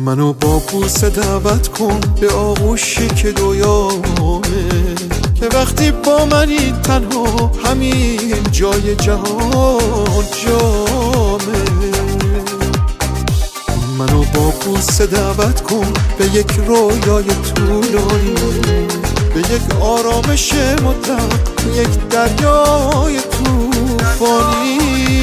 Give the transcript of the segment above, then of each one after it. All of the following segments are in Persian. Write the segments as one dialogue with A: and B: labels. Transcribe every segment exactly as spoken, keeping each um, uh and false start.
A: منو با بوسه دعوت کن به آغوشی که دویامه، که وقتی با منی تنها همین جای جهان جامه. منو با بوسه دعوت کن به یک رویای طولانی، به یک آرامش مطلق، به یک دریای طوفانی.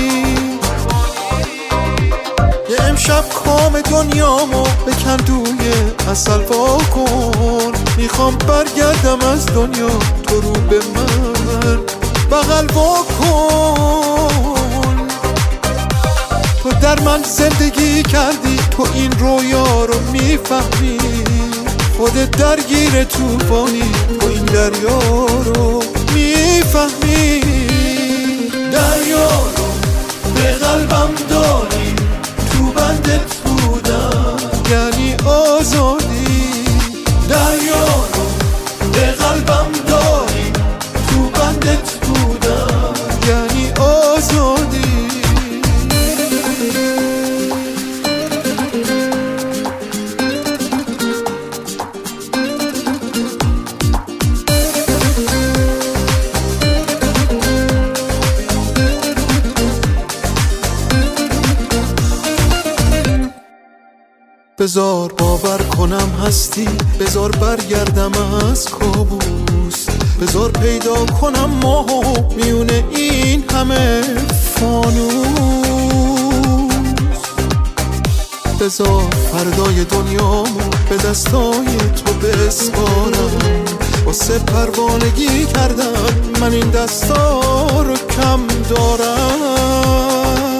A: یه امشب کام دنیامو به کندوی عسل وا کن، میخوام برگردم از دنیا تو رو به من بغل وا کن. تو در من زندگی کردی، تو این رویا رو میفهمی، خودت درگیر طوفانی، تو این دریا رو میفهمی. دریا رو به قلبم داری، تو بندت بودم یعنی آزادی. دریا رو به قلبم داری، تو بندت بودم یعنی آزادی. بذار باور کنم هستی، بذار برگردم از کابوس، بذار پیدا کنم ماهو میون این همه فانوس. بذار فردای دنیامو به دستای تو بسپارم، واسه پروانگی کردن من این دستا رو کم دارم.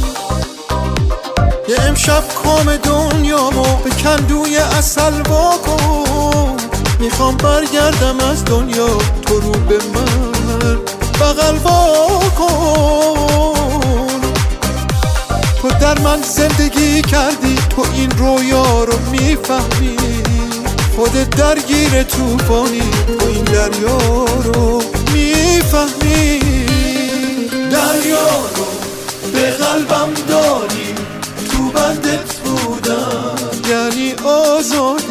A: یه امشب کام دنیامو به کندوی عسل وا کن، میخوام برگردم از دنیا تو رو به من بغل وا کن. تو در من زندگی کردی، تو این رویا رو میفهمی، خودت درگیر طوفانی، تو این دریا رو میفهمی. دریا رو به قلبم داری، تو بندت بودم یعنی آزاد.